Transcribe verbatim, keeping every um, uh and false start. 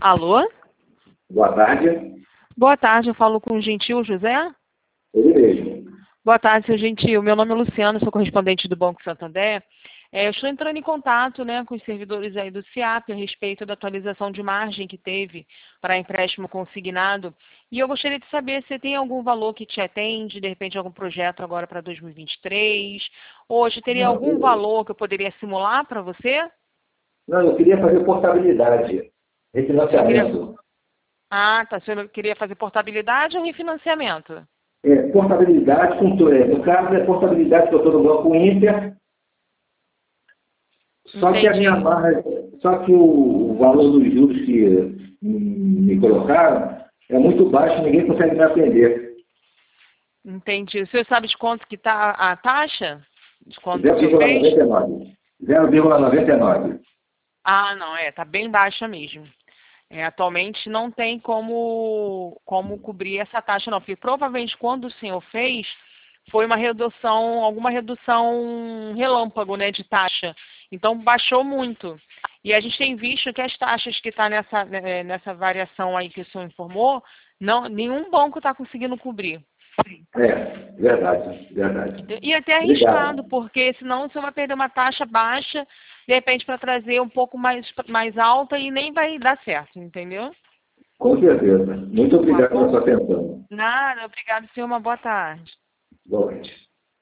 Alô? Boa tarde. Boa tarde, eu falo com o Gentil José. Ele mesmo. Boa tarde, seu Gentil. Meu nome é Luciano, sou correspondente do Banco Santander. É, eu estou entrando em contato, né, com os servidores aí do SIAP a respeito da atualização de margem que teve para empréstimo consignado. E eu gostaria de saber se tem algum valor que te atende, de repente algum projeto agora para dois mil e vinte e três. Hoje teria Não, algum eu, valor que eu poderia simular para você? não, eu queria fazer portabilidade, Você queria... refinanciamento. Ah, tá. Você queria fazer portabilidade ou refinanciamento? É, portabilidade, com, to- é, no caso é portabilidade que eu estou no Banco Inter, só que a Entendi. minha margem, só que o, o valor dos juros que hum, me colocaram é muito baixo, ninguém consegue me atender. Entendi. O senhor sabe de quanto que está a taxa? De quanto que o zero senhor vírgula fez? noventa e nove. zero vírgula noventa e nove. Ah, não, é, tá bem baixa mesmo. É, atualmente não tem como, como cobrir essa taxa, não. Porque provavelmente quando o senhor fez, foi uma redução, alguma redução relâmpago, né, de taxa. Então baixou muito. E a gente tem visto que as taxas que estão nessa, né, nessa variação aí que o senhor informou, não, nenhum banco está conseguindo cobrir. É, verdade, verdade. E até arriscado, Obrigado. porque senão você vai perder uma taxa baixa, de repente, para trazer um pouco mais, mais alta e nem vai dar certo, entendeu? Com certeza. Muito Tá obrigado pela bom? sua atenção. Nada, obrigado, senhor. Uma boa tarde. Boa noite.